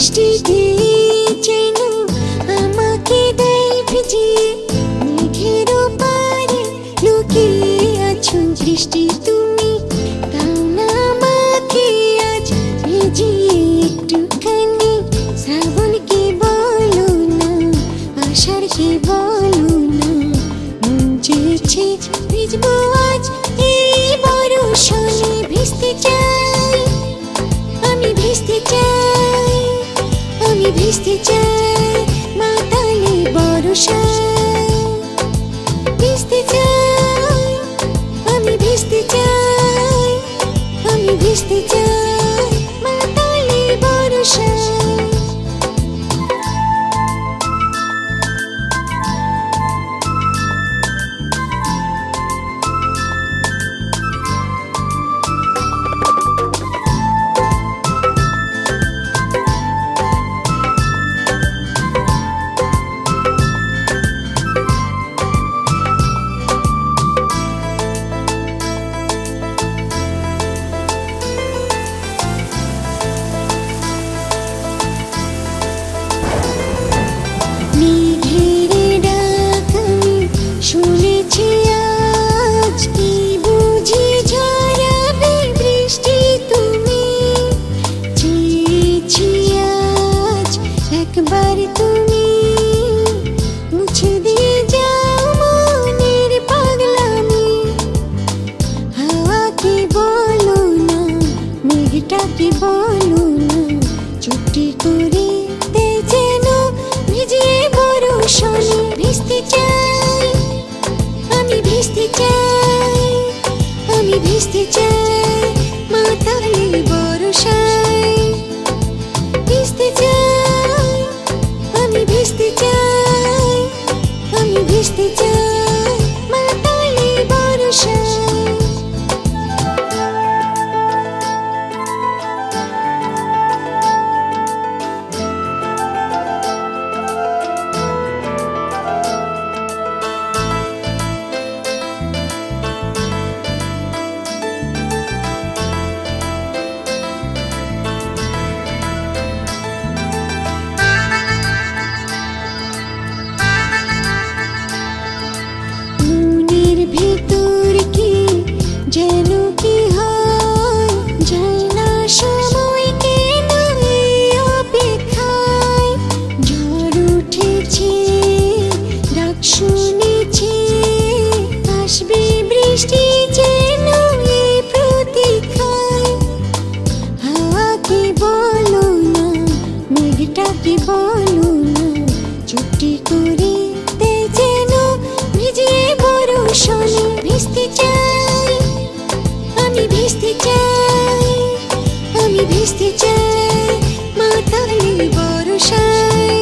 বৃষ্টিতে যেন আমাকে দেয় ভিজিয়ে, মেঘের পারে লুকিয়ে আছো বৃষ্টি তুমি, দাও না আমাকে আজ ভিজিয়ে একটুখানি। শ্রাবণকে বলো না, আষাঢ়কে বলো না, মন চেয়েছে ভিজবো আজ এই বরষণে। ভিজতে চাই, আমি ভিজতে চাই, আমি ভিজতে চাই মাতালে বরষায়। ভিজতে চাই, আমি ভিজতে চাই, আমি ভিজতে চাই মাতালে বরষায়। শুনেছি আজ কি বুঝি ঝরাবে বৃষ্টি তুমি, চেয়েছি আজ একবার তুমি মুছে দিয়ে যাও মনের পাগলামি। হাওয়াকে বলো না, মেঘটাকে বলো না, চুপটি করে দে যেন ভিজিয়ে বরষণে। ভিজতে চাই, আমি ভিজতে চাই, আমি ভিজতে চাই মাতালে বরষায়। ভিজতে চাই, আমি ভিজতে চাই, আমি ভিজতে চাই মাতালে বরষায়। ভিতর কি যেন কি হয়, যায় না সময় কেন এই অপেক্ষায়। ঝড় উঠেছে, ডাক শুনেছি, আসবে বৃষ্টি যেন এই প্রতীক্ষায়। হাওয়াকে বলো না, মেঘটাকে বলো না, চুপটি করে দে যেন ভিজিয়ে বরষণে। ভিজতে চাই, আমি ভিজতে চাই, আমি ভিজতে চাই মাতালে বরষায়।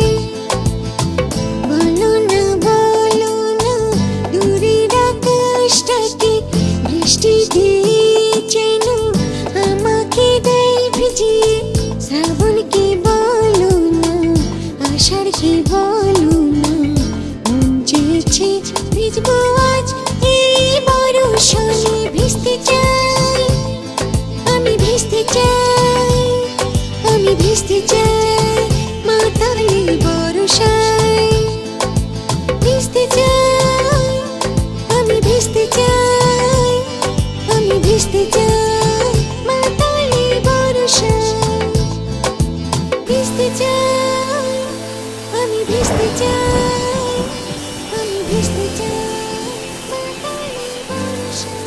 বলো না, বলো না দূরের আকাশটাকে বৃষ্টি দিয়ে যেন আমাকে দেয় ভিজিয়ে। শ্রাবণকে বলো না, আষাঢ়কে বলো না, মন চেয়েছে ভিজবো আজ এই বরষণে। ভিজতে চাই, আমি ভিজতে চাই, আমি ভিজতে চাই মাতালে বরষায়। ভিজতে চাই, আমি ভিজতে চাই, আমি ভিজতে চাই মাতালে বরষায়। ভিজতে চাই, আমি ভিজতে চাই, আমি ভিজতে চাই মাতালে বরষায়।